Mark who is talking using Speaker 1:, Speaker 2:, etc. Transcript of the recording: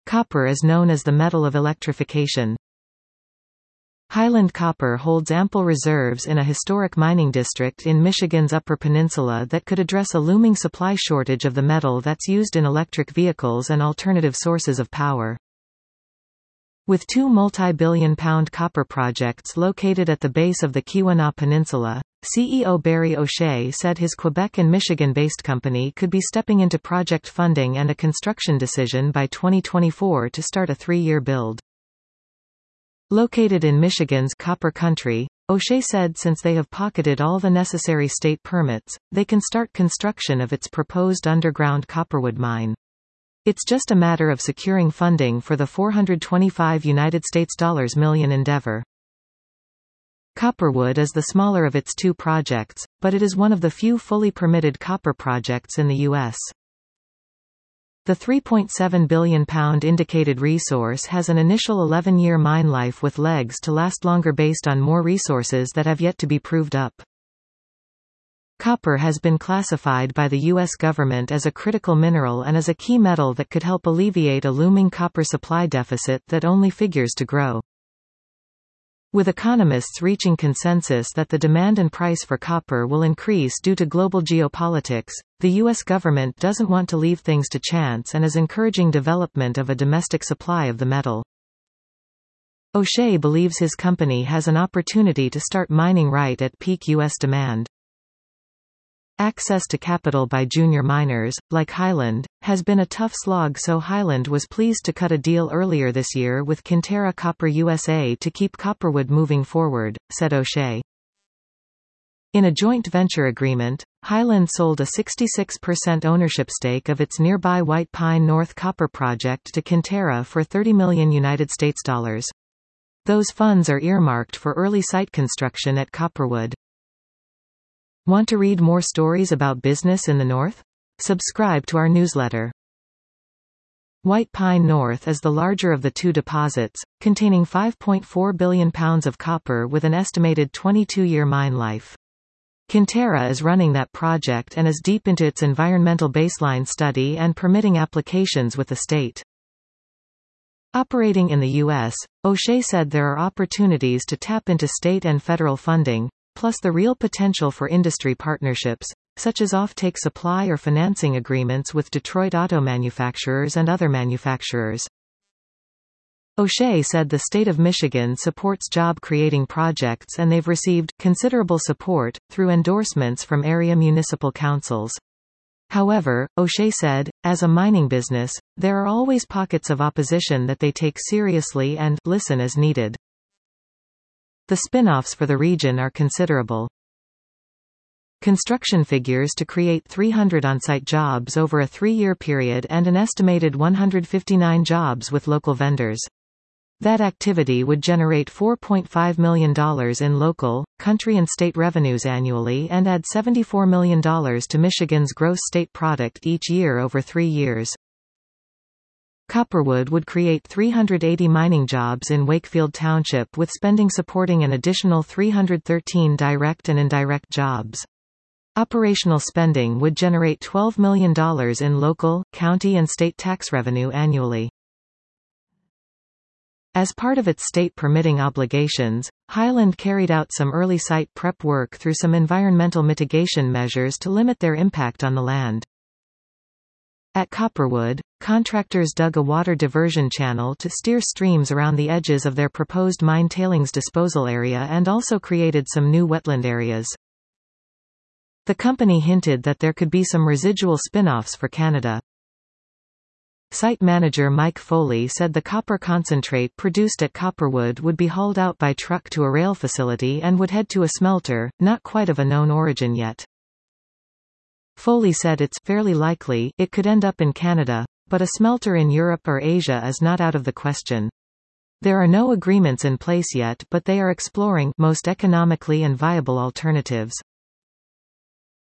Speaker 1: Copper is known as the metal of electrification. Highland Copper holds ample reserves in a historic mining district in Michigan's Upper Peninsula that could address a looming supply shortage of the metal that's used in electric vehicles and alternative sources of power. With two multi-billion-pound copper projects located at the base of the Keweenaw Peninsula, CEO Barry O'Shea said his Quebec and Michigan-based company could be stepping into project funding and a construction decision by 2024 to start a 3-year build. Located in Michigan's Copper Country, O'Shea said since they have pocketed all the necessary state permits, they can start construction of its proposed underground copperwood mine. It's just a matter of securing funding for the $425 million endeavor. Copperwood is the smaller of its two projects, but it is one of the few fully permitted copper projects in the U.S. The 3.7 billion pound indicated resource has an initial 11-year mine life with legs to last longer based on more resources that have yet to be proved up. Copper has been classified by the U.S. government as a critical mineral and as a key metal that could help alleviate a looming copper supply deficit that only figures to grow. With economists reaching consensus that the demand and price for copper will increase due to global geopolitics, the U.S. government doesn't want to leave things to chance and is encouraging development of a domestic supply of the metal. O'Shea believes his company has an opportunity to start mining right at peak U.S. demand. Access to capital by junior miners, like Highland, has been a tough slog, so Highland was pleased to cut a deal earlier this year with Kinterra Copper USA to keep Copperwood moving forward, said O'Shea. In a joint venture agreement, Highland sold a 66% ownership stake of its nearby White Pine North copper project to Kinterra for $30 million. Those funds are earmarked for early site construction at Copperwood. Want to read more stories about business in the North? Subscribe to our newsletter. White Pine North is the larger of the two deposits, containing 5.4 billion pounds of copper with an estimated 22-year mine life. Kinterra is running that project and is deep into its environmental baseline study and permitting applications with the state. Operating in the U.S., O'Shea said there are opportunities to tap into state and federal funding, plus the real potential for industry partnerships, such as off-take supply or financing agreements with Detroit auto manufacturers and other manufacturers. O'Shea said the state of Michigan supports job-creating projects and they've received considerable support through endorsements from area municipal councils. However, O'Shea said, as a mining business, there are always pockets of opposition that they take seriously and listen as needed. The spin-offs for the region are considerable. Construction figures to create 300 on-site jobs over a 3-year period and an estimated 159 jobs with local vendors. That activity would generate $4.5 million in local, country and state revenues annually and add $74 million to Michigan's gross state product each year over 3 years. Copperwood would create 380 mining jobs in Wakefield Township with spending supporting an additional 313 direct and indirect jobs. Operational spending would generate $12 million in local, county and state tax revenue annually. As part of its state permitting obligations, Highland carried out some early site prep work through some environmental mitigation measures to limit their impact on the land. At Copperwood, contractors dug a water diversion channel to steer streams around the edges of their proposed mine tailings disposal area and also created some new wetland areas. The company hinted that there could be some residual spin-offs for Canada. Site manager Mike Foley said the copper concentrate produced at Copperwood would be hauled out by truck to a rail facility and would head to a smelter, not quite of a known origin yet. Foley said it's fairly likely it could end up in Canada, but a smelter in Europe or Asia is not out of the question. There are no agreements in place yet, but they are exploring most economically and viable alternatives.